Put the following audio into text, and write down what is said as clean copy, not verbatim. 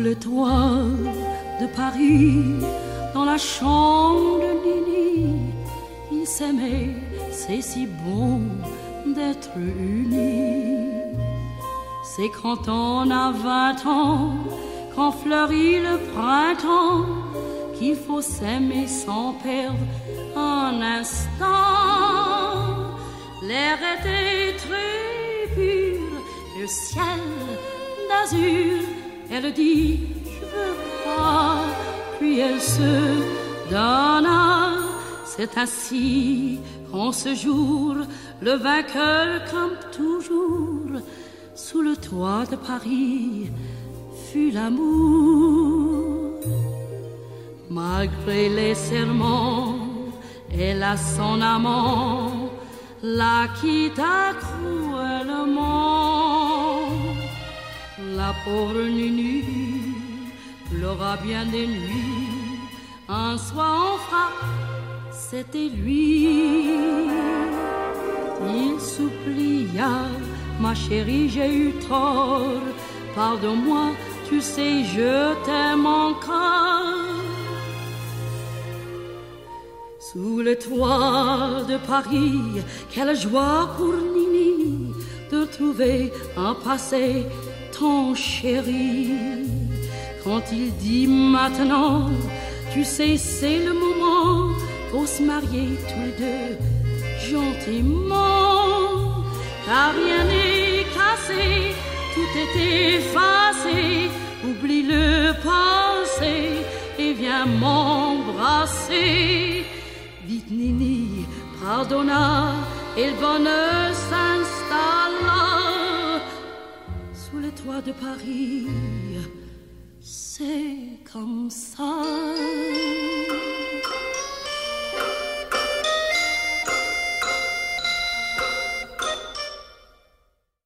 le toit de Paris, dans la chambre de Nini, ils s'aimaient, c'est si bon d'être unis. C'est quand on a 20 ans, quand fleurit le printemps, qu'il faut s'aimer sans perdre un instant. L'air était très pur, le ciel d'azur. Elle dit je veux pas, puis elle se donna. C'est ainsi qu'en ce jour, le vainqueur comme toujours, sous le toit de Paris, fut l'amour. Malgré les serments, elle a son amant, la quitta cruellement. La pauvre Nunu pleura bien des nuits. Un soir en frappe, c'était lui. Il supplia, ma chérie, j'ai eu tort. Pardonne-moi, tu sais, je t'aime encore. Sous le toit de Paris, quelle joie pour Nini de trouver un passé tant chéri. Quand il dit maintenant, tu sais, c'est le moment pour se marier tous les deux gentiment. Car rien n'est cassé, tout est effacé. Oublie le passé et viens m'embrasser. Vite Nini pardonna et le bonheur s'installa. Sous les toits de Paris, c'est comme ça.